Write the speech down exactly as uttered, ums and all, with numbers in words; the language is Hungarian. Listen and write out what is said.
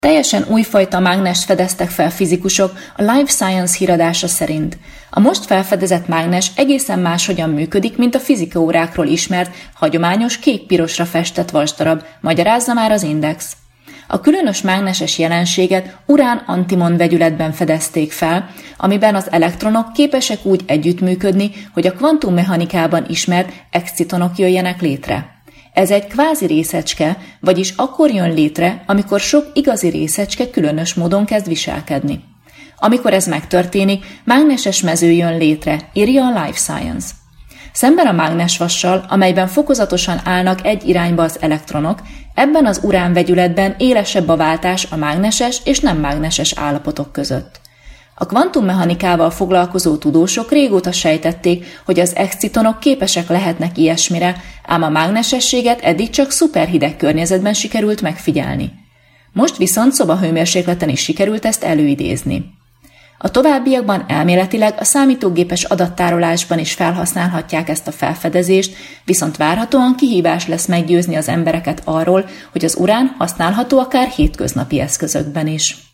Teljesen újfajta mágnest fedeztek fel fizikusok a Life Science híradása szerint. A most felfedezett mágnes egészen máshogyan működik, mint a fizikaórákról ismert, hagyományos kék-pirosra festett vasdarab, magyarázza már az Index. A különös mágneses jelenséget urán-antimon vegyületben fedezték fel, amiben az elektronok képesek úgy együttműködni, hogy a kvantummechanikában ismert excitonok jöjjenek létre. Ez egy kvázi részecske, vagyis akkor jön létre, amikor sok igazi részecske különös módon kezd viselkedni. Amikor ez megtörténik, mágneses mező jön létre, írja a Life Science. Szemben a mágnesvassal, amelyben fokozatosan állnak egy irányba az elektronok, ebben az urán vegyületben élesebb a váltás a mágneses és nem mágneses állapotok között. A kvantummechanikával foglalkozó tudósok régóta sejtették, hogy az excitonok képesek lehetnek ilyesmire, ám a mágnesességet eddig csak szuperhideg környezetben sikerült megfigyelni. Most viszont szobahőmérsékleten is sikerült ezt előidézni. A továbbiakban elméletileg a számítógépes adattárolásban is felhasználhatják ezt a felfedezést, viszont várhatóan kihívás lesz meggyőzni az embereket arról, hogy az urán használható akár hétköznapi eszközökben is.